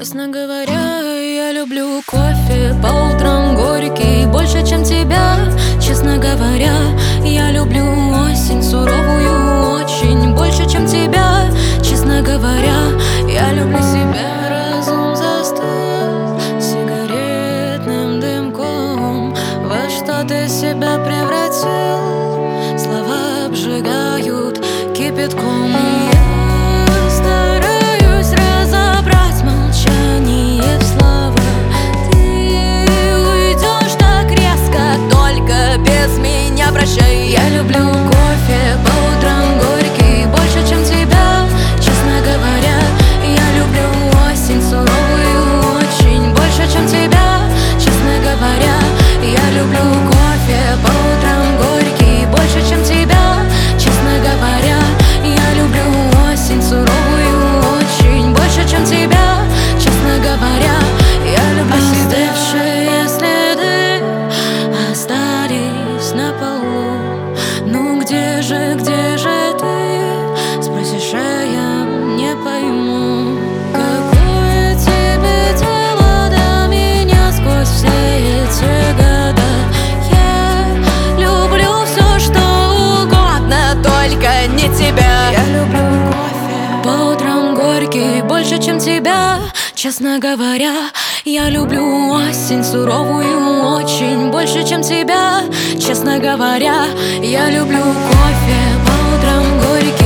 Честно говоря, я люблю кофе по утрам горький больше, чем тебя. Честно говоря, я люблю осень суровую очень больше, чем тебя. Честно говоря, я люблю себя. Разум застыл сигаретным дымком. Во что ты себя превратил? Слова обжигают кипятком. Я стараюсь разобрать молчание в словах. Ты уйдешь так резко, только без меня прощай. Я люблю кофе по утрам горький больше, чем тебя. Честно говоря, я люблю осень суровую очень больше, чем тебя. Честно говоря, я люблю кофе по утрам горький больше, чем тебя. Честно говоря, я люблю осень суровую очень больше, чем тебя. Честно говоря, я люблю остывшие следы остались на полу. Ну где же ты? Спросишь, а я не пойму. Какое тебе дело до меня сквозь все эти года? Я люблю все, что угодно, только не тебя. Я люблю кофе по утрам горький больше, чем тебя. Честно говоря, я люблю осень суровую очень больше, чем тебя. Честно говоря, я люблю кофе по утрам горький